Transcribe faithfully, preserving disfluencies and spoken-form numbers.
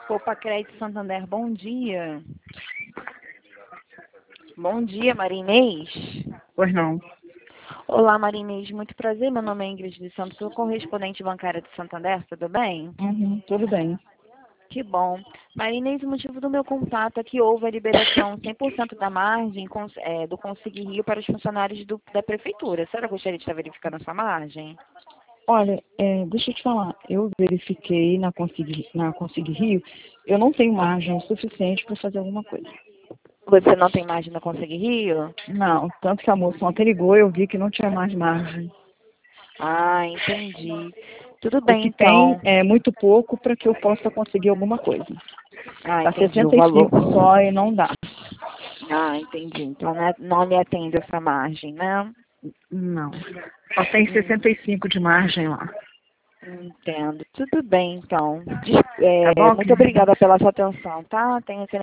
Copa Crédito Santander, bom dia. Bom dia, Maria Inês. Pois não. Olá, Maria Inês, muito prazer. Meu nome é Ingrid de Santos, sou correspondente bancária de Santander, tudo bem? Uhum, tudo bem. Que bom. Maria Inês, o motivo do meu contato é que houve a liberação cem por cento da margem cons- é, do Consig Rio para os funcionários do- da prefeitura. A senhora gostaria de estar verificando a sua margem? Olha, é, deixa eu te falar, eu verifiquei na Consig, na Consig Rio, eu não tenho margem suficiente para fazer alguma coisa. Você não tem margem no Consig Rio? Não, tanto que a moça ontem ligou, eu vi que não tinha mais margem. Ah, entendi. Tudo O bem, que tem então. é muito pouco para que eu possa conseguir alguma coisa. Ah, Tá entendi o sessenta e valor. cinco só e não dá. Ah, entendi. Então não, é- não lhe atende essa margem, né? Não. Só tem Hum, sessenta e cinco de margem lá. entendo. Tudo bem, então. Des- Tá é, bom, muito querida? obrigada pela sua atenção, tá? Tenha